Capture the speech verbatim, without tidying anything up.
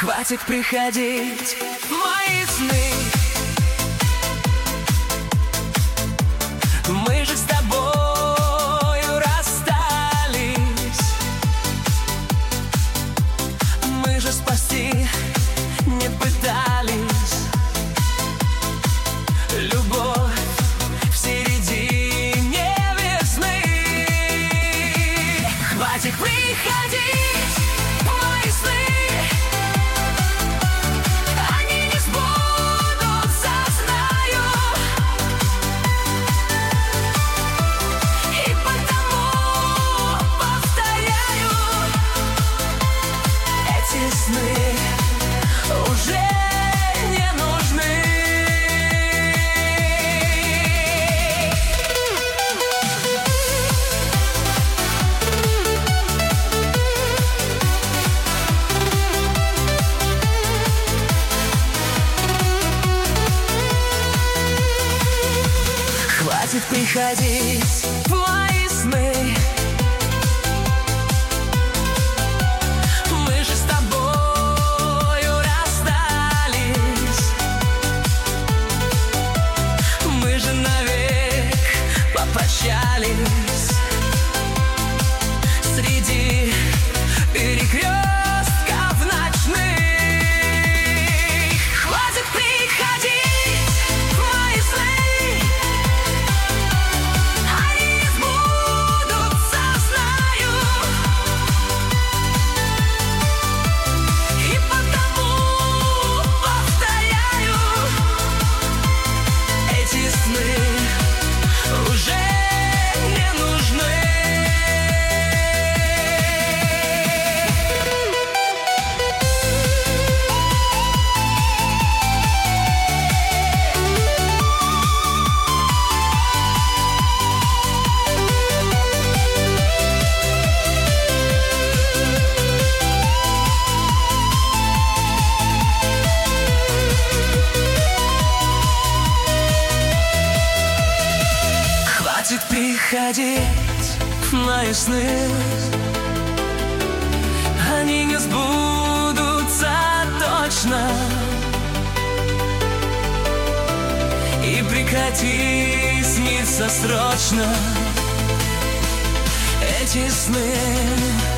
Хватит приходить в мои сны. Мы же с тобою расстались. Мы же спасти не пытались. Любовь в середине весны. Хватит приходить в мои сны. Хватит приходить в мои сны. Мы же с тобою расстались. Мы же навек попрощались. Среди перекрестков ночных. Хватит приходить в мои сны. Хватит приходить в мои сны. Они не сбудутся точно. И прекрати сниться срочно эти сны.